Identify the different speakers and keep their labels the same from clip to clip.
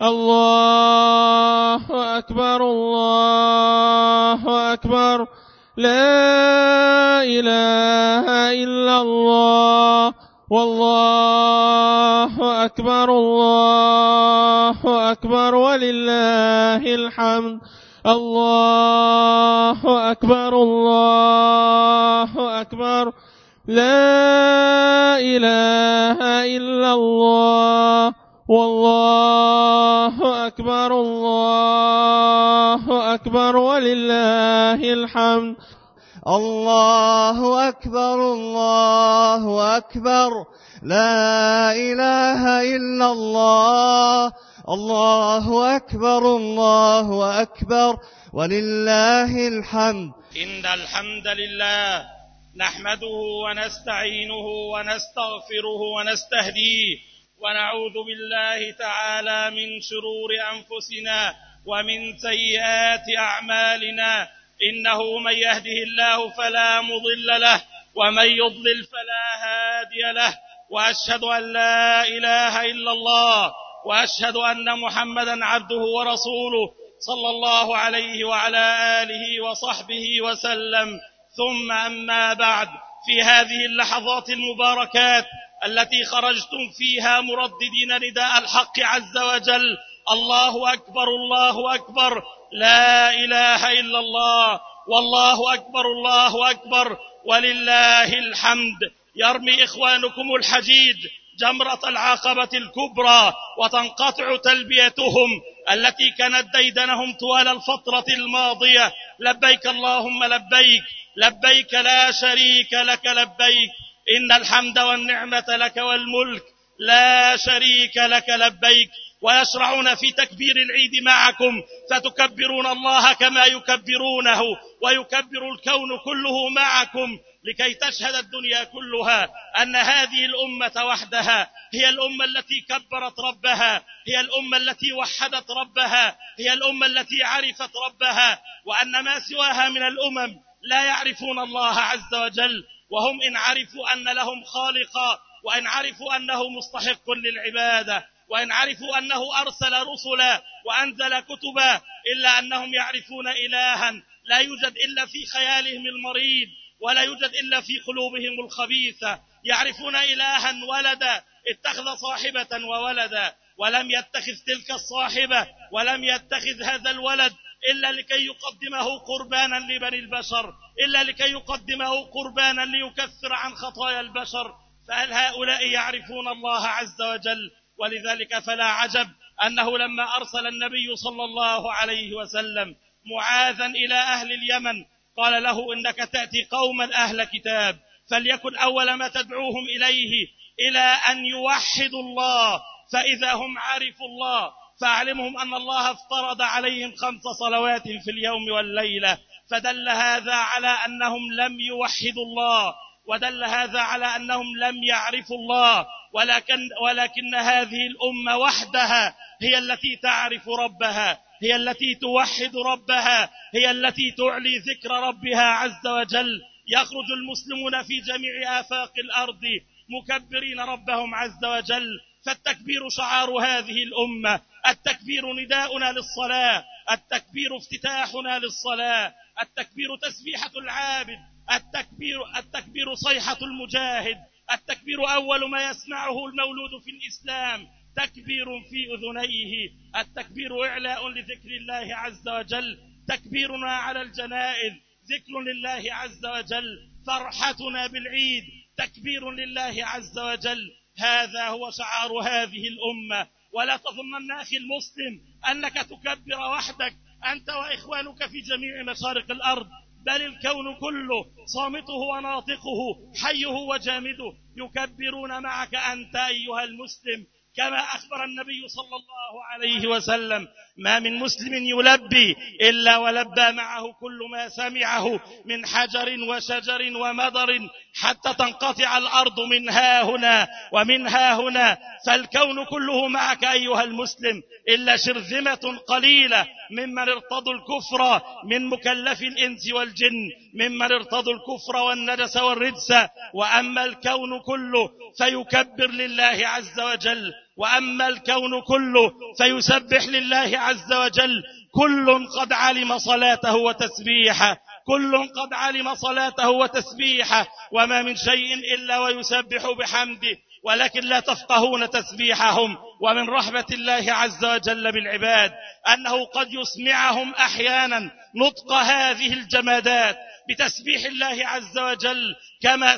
Speaker 1: الله أكبر الله أكبر لا إله إلا الله والله أكبر الله أكبر ولله الحمد الله أكبر الله أكبر لا إله إلا الله والله أكبر الله أكبر ولله الحمد
Speaker 2: الله أكبر الله أكبر لا إله إلا الله الله أكبر الله أكبر ولله الحمد.
Speaker 3: إن الحمد لله نحمده ونستعينه ونستغفره ونستهديه ونعوذ بالله تعالى من شرور أنفسنا ومن سيئات أعمالنا إنه من يهده الله فلا مضل له ومن يضلل فلا هادي له وأشهد أن لا إله إلا الله وأشهد أن محمدا عبده ورسوله صلى الله عليه وعلى آله وصحبه وسلم. ثم أما بعد، في هذه اللحظات المباركات التي خرجتم فيها مرددين نداء الحق عز وجل الله أكبر الله أكبر لا إله إلا الله والله أكبر الله أكبر ولله الحمد، يرمي إخوانكم الحجيج جمرة العقبة الكبرى وتنقطع تلبيتهم التي كانت ديدنهم طوال الفترة الماضية. لبيك اللهم لبيك لبيك لا شريك لك لبيك إن الحمد والنعمة لك والملك لا شريك لك لبيك. ويشرعون في تكبير العيد معكم فتكبرون الله كما يكبرونه ويكبر الكون كله معكم لكي تشهد الدنيا كلها أن هذه الأمة وحدها هي الأمة التي كبرت ربها، هي الأمة التي وحدت ربها، هي الأمة التي عرفت ربها، وأن ما سواها من الأمم لا يعرفون الله عز وجل. وهم إن عرفوا أن لهم خالقا وإن عرفوا أنه مستحق للعبادة وإن عرفوا أنه أرسل رسلا وأنزل كتبا إلا أنهم يعرفون إلها لا يوجد إلا في خيالهم المريض ولا يوجد إلا في قلوبهم الخبيثة. يعرفون إلها ولدا اتخذ صاحبة وولدا ولم يتخذ تلك الصاحبة ولم يتخذ هذا الولد إلا لكي يقدمه قربانا لبني البشر، إلا لكي يقدمه قربانا ليكفر عن خطايا البشر. فهل هؤلاء يعرفون الله عز وجل؟ ولذلك فلا عجب أنه لما أرسل النبي صلى الله عليه وسلم معاذا إلى أهل اليمن قال له إنك تأتي قوما أهل كتاب فليكن أول ما تدعوهم إليه إلى أن يوحدوا الله، فإذا هم عرفوا الله فأعلمهم أن الله افترض عليهم 5 صلوات في اليوم والليلة. فدل هذا على أنهم لم يوحدوا الله ودل هذا على أنهم لم يعرفوا الله، ولكن هذه الأمة وحدها هي التي تعرف ربها، هي التي توحد ربها، هي التي تعلي ذكر ربها عز وجل. يخرج المسلمون في جميع آفاق الأرض مكبرين ربهم عز وجل، فالتكبير شعار هذه الأمة، التكبير نداؤنا للصلاة، التكبير افتتاحنا للصلاة، التكبير تسبيحة العابد، التكبير صيحة المجاهد، التكبير أول ما يسمعه المولود في الإسلام تكبير في أذنيه، التكبير إعلاء لذكر الله عز وجل، تكبيرنا على الجنائز ذكر لله عز وجل، فرحتنا بالعيد تكبير لله عز وجل. هذا هو شعار هذه الأمة. ولا تظنن أخي المسلم أنك تكبر وحدك أنت وإخوانك في جميع مشارق الأرض، بل الكون كله صامته وناطقه حيه وجامده يكبرون معك أنت أيها المسلم، كما أخبر النبي صلى الله عليه وسلم ما من مسلم يلبي إلا ولبى معه كل ما سمعه من حجر وشجر ومدر حتى تنقطع الأرض من ها هنا ومن ها هنا. فالكون كله معك أيها المسلم إلا شرذمة قليلة ممن ارتضوا الكفر من مكلف الإنس والجن، ممن ارتضوا الكفر والنجس والرجس. وأما الكون كله فيكبر لله عز وجل. وأما الكون كله فيسبح لله عز وجل. كل قد علم صلاته وتسبيحه، كل قد علم صلاته وتسبيحه، وما من شيء إلا ويسبح بحمده، ولكن لا تفقهون تسبيحهم. ومن رحمة الله عز وجل بالعباد أنه قد يسمعهم أحيانا نطق هذه الجمادات بتسبيح الله عز وجل، كما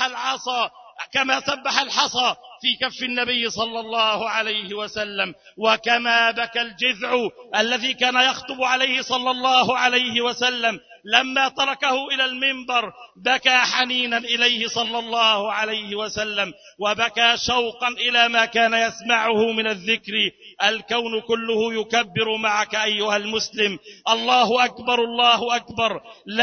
Speaker 3: سبح الحصى في كف النبي صلى الله عليه وسلم، وكما بكى الجذع الذي كان يخطب عليه صلى الله عليه وسلم لما تركه إلى المنبر، بكى حنينا إليه صلى الله عليه وسلم، وبكى شوقا إلى ما كان يسمعه من الذكر. الكون كله يكبر معك أيها المسلم. الله أكبر، الله أكبر،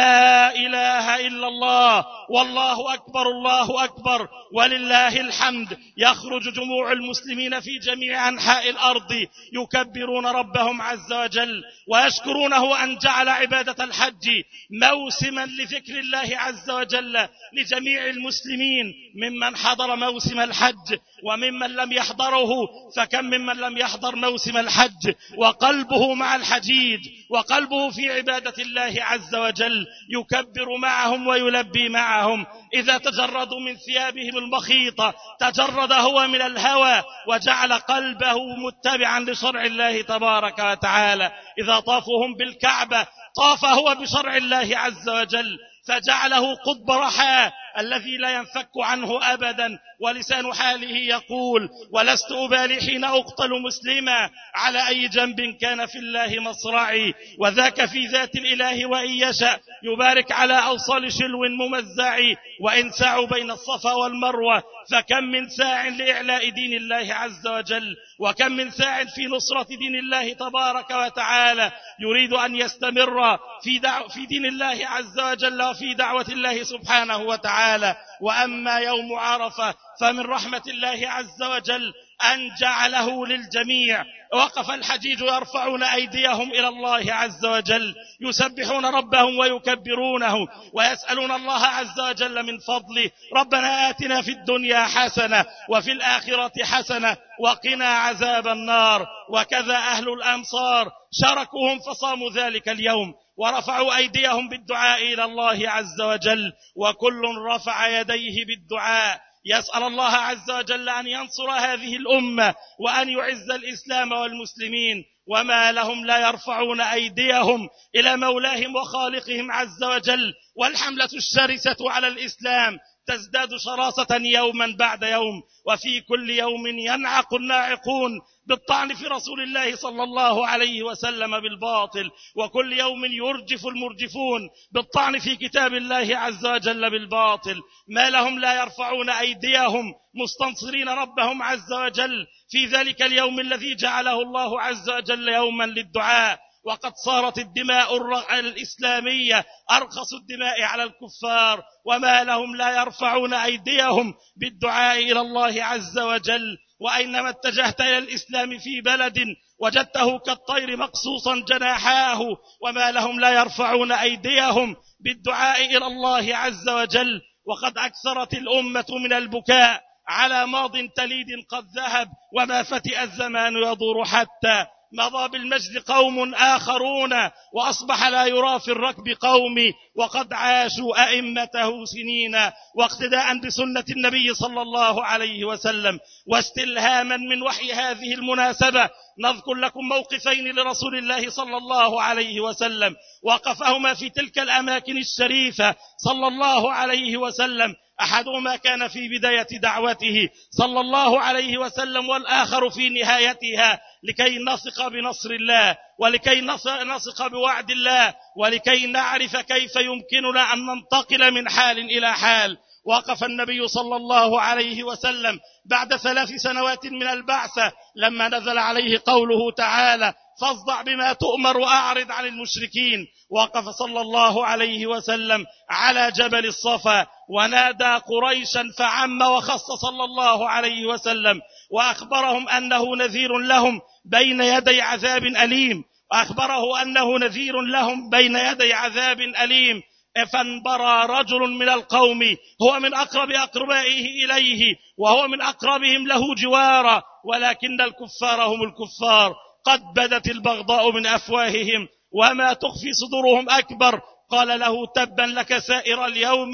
Speaker 3: لا إله إلا الله، والله أكبر، الله أكبر، ولله الحمد. يخرج جموع المسلمين في جميع أنحاء الأرض يكبرون ربهم عز وجل ويشكرونه أن جعل عبادة الحج موسما لذكر الله عز وجل لجميع المسلمين، ممن حضر موسم الحج وممن لم يحضره. فكم ممن لم يحضر موسم الحج وقلبه مع الحجيج وقلبه في عبادة الله عز وجل، يكبر معهم ويلبي معهم. إذا تجردوا من ثيابهم المخيطة تجرد هو من الهوى وجعل قلبه متبعا لشرع الله تبارك وتعالى. إذا طافهم بالكعبة طاف هو بشرع الله عز وجل، فجعله قطب رحى الذي لا ينفك عنه أبدا. ولسان حاله يقول: ولست أبالي حين أقتل مسلما على أي جنب كان في الله مصرعي. وذاك في ذات الإله وإن يشاء يبارك على أوصال شلو ممزع. وإن سعوا بين الصفا والمروة فكم من ساع لإعلاء دين الله عز وجل، وكم من ساع في نصرة دين الله تبارك وتعالى، يريد أن يستمر في دين الله عز وجل وفي دعوة الله سبحانه وتعالى. وأما يوم عرفة فمن رحمة الله عز وجل أن جعله للجميع. وقف الحجيج يرفعون أيديهم إلى الله عز وجل، يسبحون ربهم ويكبرونه ويسألون الله عز وجل من فضله: ربنا آتنا في الدنيا حسنة وفي الآخرة حسنة وقنا عذاب النار. وكذا أهل الأمصار شاركوهم فصاموا ذلك اليوم ورفعوا أيديهم بالدعاء إلى الله عز وجل، وكل رفع يديه بالدعاء يسأل الله عز وجل أن ينصر هذه الأمة وأن يعز الإسلام والمسلمين. وما لهم لا يرفعون أيديهم إلى مولاهم وخالقهم عز وجل، والحملة الشرسة على الإسلام تزداد شراسة يوما بعد يوم، وفي كل يوم ينعق الناعقون بالطعن في رسول الله صلى الله عليه وسلم بالباطل، وكل يوم يرجف المرجفون بالطعن في كتاب الله عز وجل بالباطل. ما لهم لا يرفعون أيديهم مستنصرين ربهم عز وجل في ذلك اليوم الذي جعله الله عز وجل يوما للدعاء. وقد صارت الدماء الإسلامية أرخص الدماء على الكفار، وما لهم لا يرفعون أيديهم بالدعاء إلى الله عز وجل. وأينما اتجهت إلى الإسلام في بلد وجدته كالطير مقصوصا جناحاه، وما لهم لا يرفعون أيديهم بالدعاء إلى الله عز وجل. وقد أكثرت الأمة من البكاء على ماض تليد قد ذهب، وما فتئ الزمان يدور حتى مضى بالمجد قوم آخرون، وأصبح لا يرى في الركب قومي، وقد عاشوا أئمته سنين. واقتداء بسنة النبي صلى الله عليه وسلم واستلهاما من وحي هذه المناسبة نذكر لكم موقفين لرسول الله صلى الله عليه وسلم وقفهما في تلك الأماكن الشريفة صلى الله عليه وسلم. أحدهما كان في بداية دعوته صلى الله عليه وسلم، والآخر في نهايتها، لكي نثق بنصر الله ولكي نثق بوعد الله ولكي نعرف كيف يمكننا أن ننتقل من حال إلى حال. وقف النبي صلى الله عليه وسلم بعد 3 سنوات من البعثة لما نزل عليه قوله تعالى: فاصدع بما تؤمر وأعرض عن المشركين. وقف صلى الله عليه وسلم على جبل الصفا ونادى قريشا فعم وخص صلى الله عليه وسلم، وأخبرهم أنه نذير لهم بين يدي عذاب أليم، وأخبره أنه نذير لهم بين يدي عذاب أليم. فانبرى رجل من القوم هو من أقرب أقربائه إليه وهو من أقربهم له جوارا، ولكن الكفار هم الكفار، قد بدت البغضاء من أفواههم وما تخفي صدورهم أكبر. قال له: تبا لك سائر اليوم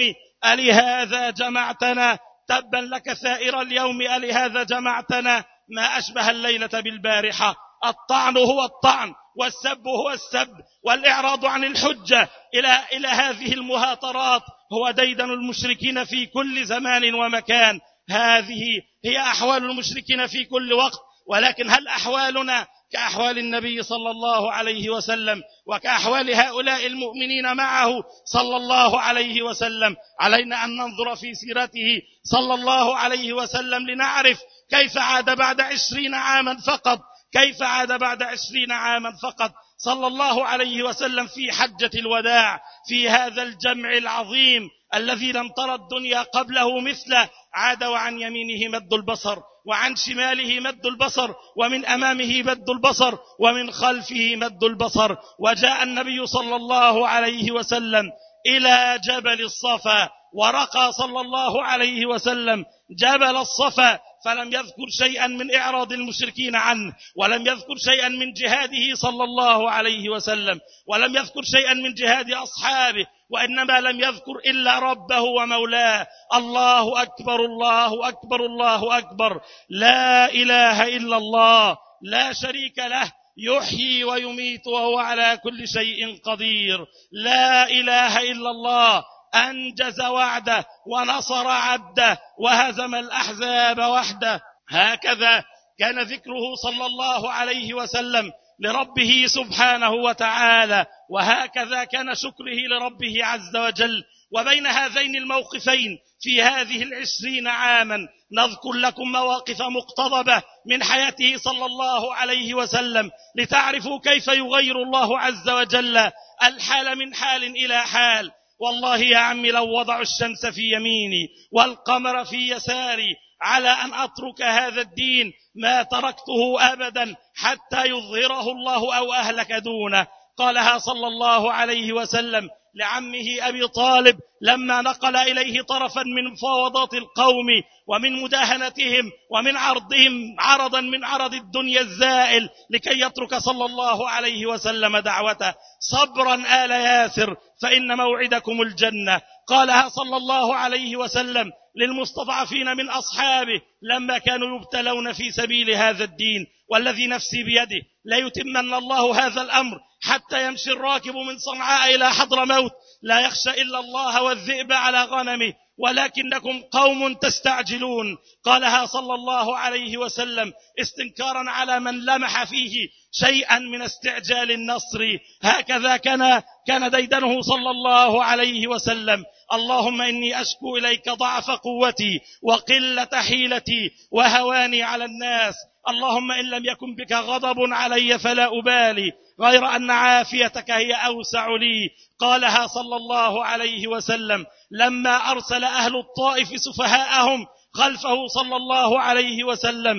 Speaker 3: ألهذا جمعتنا؟ تبا لك سائر اليوم ألهذا جمعتنا؟ ما أشبه الليلة بالبارحة. الطعن هو الطعن، والسب هو السب، والإعراض عن الحجة إلى هذه المهاترات هو ديدن المشركين في كل زمان ومكان. هذه هي أحوال المشركين في كل وقت، ولكن هل أحوالنا كأحوال النبي صلى الله عليه وسلم وكأحوال هؤلاء المؤمنين معه صلى الله عليه وسلم؟ علينا أن ننظر في سيرته صلى الله عليه وسلم لنعرف كيف عاد بعد 20 عاما فقط، كيف عاد بعد 20 عاما فقط صلى الله عليه وسلم في حجة الوداع، في هذا الجمع العظيم الذي لم ترى الدنيا قبله مثله. عاد وعن يمينه مد البصر، وعن شماله مد البصر، ومن أمامه مد البصر، ومن خلفه مد البصر. وجاء النبي صلى الله عليه وسلم إلى جبل الصفا، ورقى صلى الله عليه وسلم جبل الصفا، فلم يذكر شيئا من إعراض المشركين عنه، ولم يذكر شيئا من جهاده صلى الله عليه وسلم، ولم يذكر شيئا من جهاد أصحابه، وإنما لم يذكر إلا ربه ومولاه. الله أكبر، الله أكبر، الله أكبر، لا إله إلا الله، لا شريك له، يحيي ويميت وهو على كل شيء قدير. لا إله إلا الله، أنجز وعده ونصر عبده وهزم الأحزاب وحده. هكذا كان ذكره صلى الله عليه وسلم لربه سبحانه وتعالى، وهكذا كان شكره لربه عز وجل. وبين هذين الموقفين في هذه 20 عاما نذكر لكم مواقف مقتضبة من حياته صلى الله عليه وسلم لتعرفوا كيف يغير الله عز وجل الحال من حال إلى حال. والله يا عمي لو وضعوا الشمس في يميني والقمر في يساري على أن أترك هذا الدين ما تركته أبدا حتى يظهره الله أو أهلك دونه. قالها صلى الله عليه وسلم لعمه أبي طالب لما نقل إليه طرفا من مفاوضات القوم ومن مداهنتهم ومن عرضهم عرضا من عرض الدنيا الزائل لكي يترك صلى الله عليه وسلم دعوته: صبرا آل ياسر فإن موعدكم الجنة. قالها صلى الله عليه وسلم للمستضعفين من أصحابه لما كانوا يبتلون في سبيل هذا الدين: والذي نفسي بيده ليتمن الله هذا الأمر حتى يمشي الراكب من صنعاء إلى حضرموت لا يخشى إلا الله والذئب على غنمه ولكنكم قوم تستعجلون. قالها صلى الله عليه وسلم استنكارا على من لمح فيه شيئا من استعجال النصر. هكذا كان ديدنه صلى الله عليه وسلم: اللهم إني أشكو إليك ضعف قوتي وقلة حيلتي وهواني على الناس. اللهم إن لم يكن بك غضب علي فلا أبالي غير أن عافيتك هي أوسع لي. قالها صلى الله عليه وسلم لما أرسل أهل الطائف سفهاءهم خلفه صلى الله عليه وسلم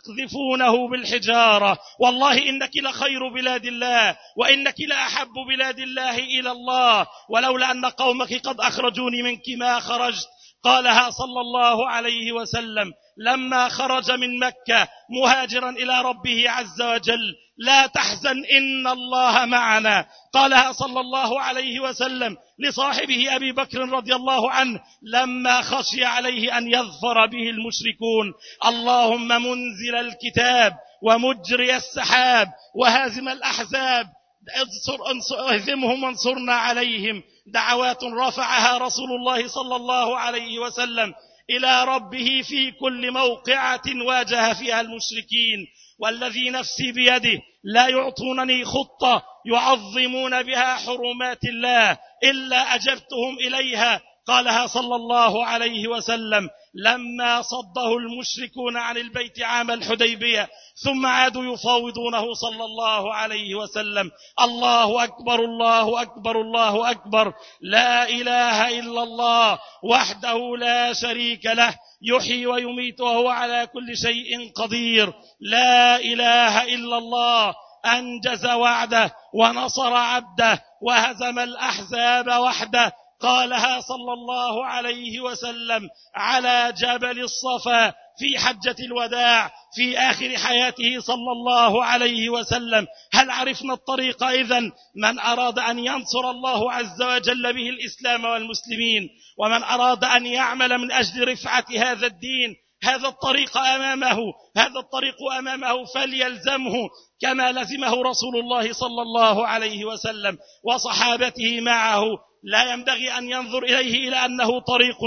Speaker 3: يقذفونه بالحجارة: والله إنك لخير بلاد الله وإنك لأحب بلاد الله إلى الله، ولولا أن قومك قد أخرجوني منك ما خرجت. قالها صلى الله عليه وسلم لما خرج من مكة مهاجرا إلى ربه عز وجل: لا تحزن إن الله معنا. قالها صلى الله عليه وسلم لصاحبه أبي بكر رضي الله عنه لما خشي عليه أن يظفر به المشركون: اللهم منزل الكتاب ومجري السحاب وهازم الأحزاب اهزمهم وانصرنا عليهم. دعوات رفعها رسول الله صلى الله عليه وسلم إلى ربه في كل موقعة واجه فيها المشركين: والذي نفسي بيده لا يعطونني خطة يعظمون بها حرمات الله إلا أجبتهم إليها. قالها صلى الله عليه وسلم لما صده المشركون عن البيت عام الحديبية ثم عادوا يفاوضونه صلى الله عليه وسلم: الله أكبر، الله أكبر، الله أكبر، لا إله إلا الله وحده لا شريك له، يحيي ويميت وهو على كل شيء قدير. لا إله إلا الله، أنجز وعده ونصر عبده وهزم الأحزاب وحده. قالها صلى الله عليه وسلم على جبل الصفا في حجة الوداع في آخر حياته صلى الله عليه وسلم. هل عرفنا الطريق إذن؟ من أراد أن ينصر الله عز وجل به الإسلام والمسلمين، ومن أراد أن يعمل من أجل رفعة هذا الدين، هذا الطريق أمامه فليلزمه كما لزمه رسول الله صلى الله عليه وسلم وصحابته معه. لا ينبغي أن ينظر إليه إلى أنه طريق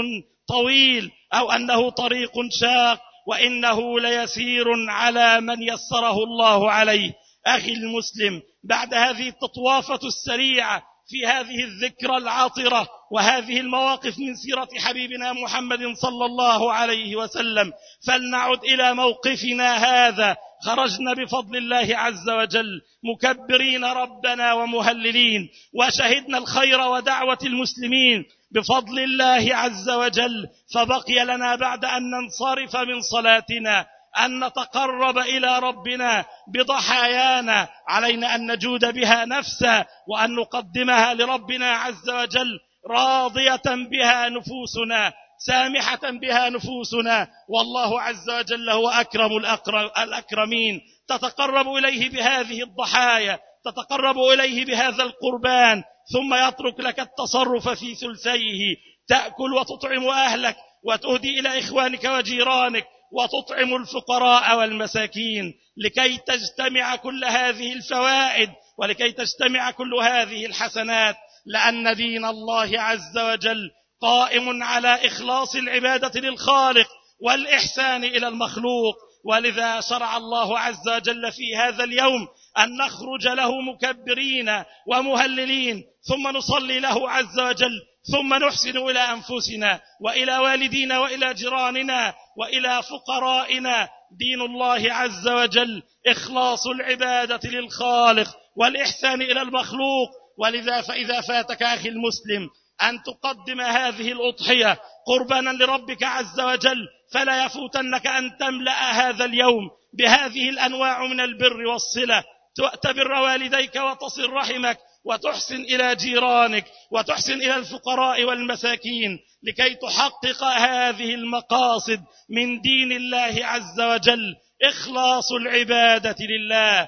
Speaker 3: طويل أو أنه طريق شاق، وإنه ليسير على من يسره الله عليه. أخي المسلم، بعد هذه التطوافة السريعة في هذه الذكرى العاطرة وهذه المواقف من سيرة حبيبنا محمد صلى الله عليه وسلم، فلنعد إلى موقفنا هذا. خرجنا بفضل الله عز وجل مكبرين ربنا ومهللين، وشهدنا الخير ودعوة المسلمين بفضل الله عز وجل. فبقي لنا بعد أن ننصرف من صلاتنا أن نتقرب إلى ربنا بضحايانا، علينا أن نجود بها نفسا وأن نقدمها لربنا عز وجل راضية بها نفوسنا، سامحة بها نفوسنا، والله عز وجل هو أكرم الأكرمين. تتقرب إليه بهذه الضحايا، تتقرب إليه بهذا القربان، ثم يترك لك التصرف في ثلثيه، تأكل وتطعم أهلك وتهدي إلى إخوانك وجيرانك وتطعم الفقراء والمساكين، لكي تجتمع كل هذه الفوائد ولكي تجتمع كل هذه الحسنات. لأن دين الله عز وجل قائم على إخلاص العبادة للخالق والإحسان إلى المخلوق، ولذا شرع الله عز وجل في هذا اليوم أن نخرج له مكبرين ومهللين، ثم نصلي له عز وجل، ثم نحسن إلى أنفسنا وإلى والدينا وإلى جيراننا وإلى فقرائنا. دين الله عز وجل إخلاص العبادة للخالق والإحسان إلى المخلوق. ولذا فإذا فاتك أخي المسلم أن تقدم هذه الأضحية قربانا لربك عز وجل، فلا يفوتنك أن تملأ هذا اليوم بهذه الأنواع من البر والصلة، تبر والديك وتصل رحمك وتحسن إلى جيرانك وتحسن إلى الفقراء والمساكين، لكي تحقق هذه المقاصد من دين الله عز وجل: إخلاص العبادة لله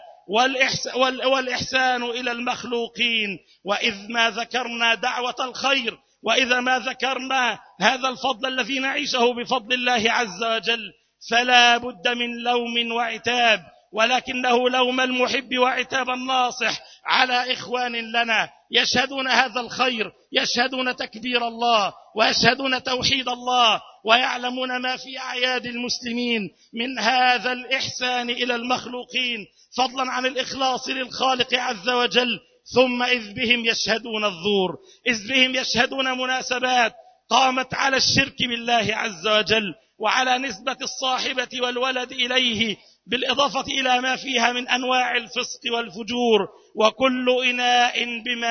Speaker 3: والإحسان إلى المخلوقين. وإذ ما ذكرنا دعوة الخير، وإذا ما ذكرنا هذا الفضل الذي نعيشه بفضل الله عز وجل، فلا بد من لوم وعتاب، ولكنه لوم المحب وعتاب الناصح على إخوان لنا يشهدون هذا الخير، يشهدون تكبير الله ويشهدون توحيد الله، ويعلمون ما في أعياد المسلمين من هذا الإحسان إلى المخلوقين، فضلا عن الإخلاص للخالق عز وجل. ثم إذ بهم يشهدون الزور، إذ بهم يشهدون مناسبات قامت على الشرك بالله عز وجل وعلى نسبة الصاحبة والولد إليه، بالإضافة إلى ما فيها من أنواع الفسق والفجور. وكل إناء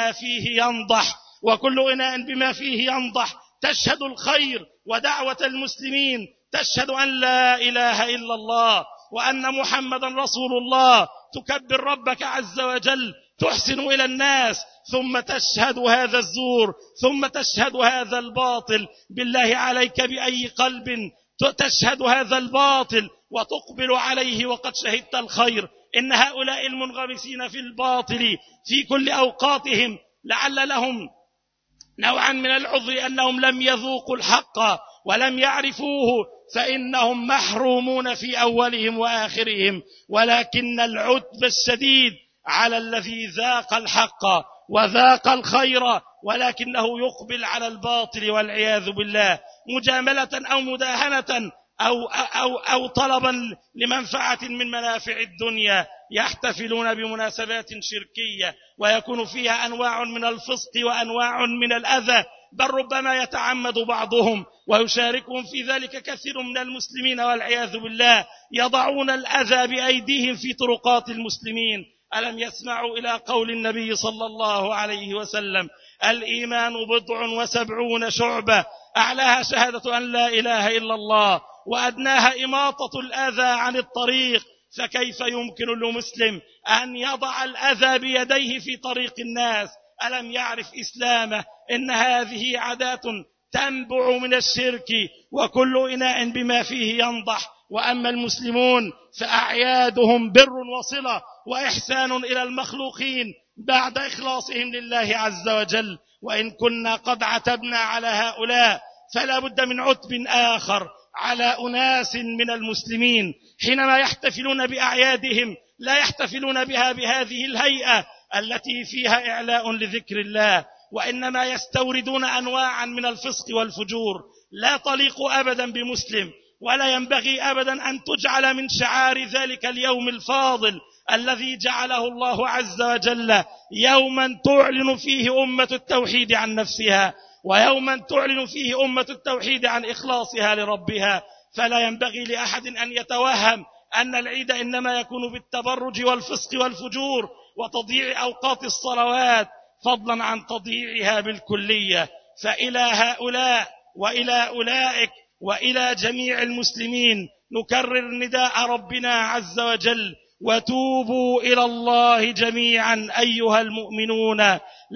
Speaker 3: بما فيه ينضح تشهد الخير ودعوة المسلمين، تشهد أن لا إله إلا الله وأن محمدا رسول الله، تكبر ربك عز وجل، تحسن إلى الناس، ثم تشهد هذا الزور، ثم تشهد هذا الباطل. بالله عليك بأي قلب تشهد هذا الباطل وتقبل عليه وقد شهدت الخير؟ إن هؤلاء المنغمسين في الباطل في كل أوقاتهم لعل لهم نوعا من العذر أنهم لم يذوقوا الحق ولم يعرفوه، فإنهم محرومون في أولهم وآخرهم، ولكن العتب الشديد على الذي ذاق الحق وذاق الخير ولكنه يقبل على الباطل والعياذ بالله، مجاملة أو مداهنة أو طلبا لمنفعة من منافع الدنيا. يحتفلون بمناسبات شركية ويكون فيها أنواع من الفسق وأنواع من الأذى، بل ربما يتعمد بعضهم ويشاركهم في ذلك كثير من المسلمين والعياذ بالله، يضعون الأذى بأيديهم في طرقات المسلمين. ألم يسمعوا إلى قول النبي صلى الله عليه وسلم: الإيمان 70 شعبة، أعلاها شهادة أن لا إله إلا الله، وأدناها إماطة الأذى عن الطريق. فكيف يمكن لمسلم أن يضع الأذى بيديه في طريق الناس، ألم يعرف إسلامه؟ إن هذه عادات تنبع من الشرك، وكل إناء بما فيه ينضح. وأما المسلمون فأعيادهم بر وصلة وإحسان إلى المخلوقين بعد إخلاصهم لله عز وجل. وإن كنا قد عتبنا على هؤلاء فلا بد من عتب آخر على أناس من المسلمين حينما يحتفلون بأعيادهم لا يحتفلون بها بهذه الهيئة التي فيها إعلاء لذكر الله، وإنما يستوردون أنواعا من الفسق والفجور لا تليق أبدا بمسلم، ولا ينبغي أبدا أن تجعل من شعار ذلك اليوم الفاضل الذي جعله الله عز وجل يوما تعلن فيه أمة التوحيد عن نفسها، ويوما تعلن فيه أمة التوحيد عن إخلاصها لربها. فلا ينبغي لأحد أن يتوهم أن العيد إنما يكون بالتبرج والفسق والفجور وتضييع أوقات الصلوات، فضلا عن تضييعها بالكلية. فإلى هؤلاء وإلى أولئك وإلى جميع المسلمين نكرر نداء ربنا عز وجل: وتوبوا إلى الله جميعا أيها المؤمنون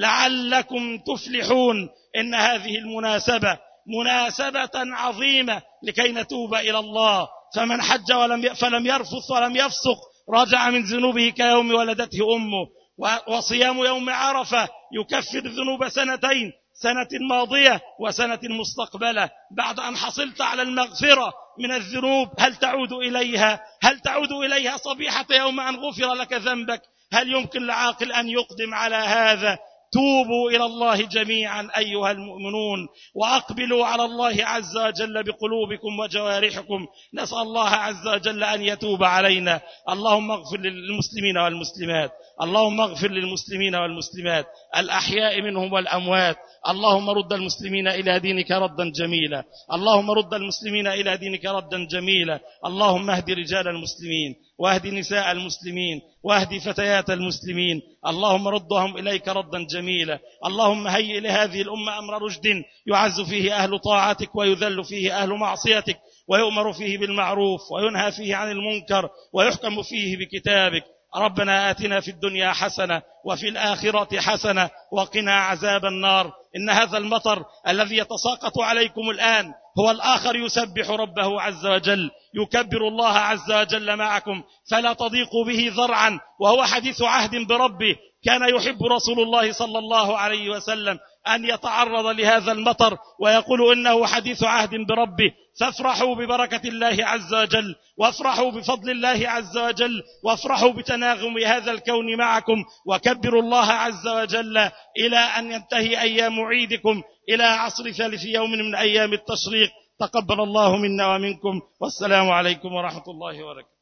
Speaker 3: لعلكم تفلحون. إن هذه المناسبة مناسبة عظيمة لكي نتوب إلى الله. فمن حج فلم يرفث ولم يفسق رجع من ذنوبه كيوم ولدته أمه. وصيام يوم عرفة يكفر ذنوب سنتين، سنة ماضية وسنة مستقبلة. بعد أن حصلت على المغفرة من الذنوب هل تعود إليها؟ هل تعود إليها صبيحة يوم أن غفر لك ذنبك؟ هل يمكن لعاقل أن يقدم على هذا؟ توبوا إلى الله جميعا أيها المؤمنون، وأقبلوا على الله عز وجل بقلوبكم وجوارحكم. نسأل الله عز وجل أن يتوب علينا. اللهم اغفر للمسلمين والمسلمات، اللهم اغفر للمسلمين والمسلمات الأحياء منهم والأموات. اللهم رد المسلمين إلى دينك ردا جميلا، اللهم رد المسلمين إلى دينك ردا جميلا. اللهم اهد رجال المسلمين واهد نساء المسلمين واهد فتيات المسلمين، اللهم ردهم إليك ردا جميلا. اللهم هيئ لهذه الأمة أمر رشد يعز فيه أهل طاعتك ويذل فيه أهل معصيتك، ويؤمر فيه بالمعروف وينهى فيه عن المنكر ويحكم فيه بكتابك. ربنا آتنا في الدنيا حسنة وفي الآخرة حسنة وقنا عذاب النار. إن هذا المطر الذي يتساقط عليكم الآن هو الآخر يسبح ربه عز وجل، يكبر الله عز وجل معكم، فلا تضيقوا به ذرعا، وهو حديث عهد بربه. كان يحب رسول الله صلى الله عليه وسلم أن يتعرض لهذا المطر ويقول إنه حديث عهد بربه. فافرحوا ببركة الله عز وجل، وافرحوا بفضل الله عز وجل، وافرحوا بتناغم هذا الكون معكم، وكبروا الله عز وجل إلى أن ينتهي أيام عيدكم إلى عصر ثالث يوم من أيام التشريق. تقبل الله منا ومنكم، والسلام عليكم ورحمة الله وبركاته.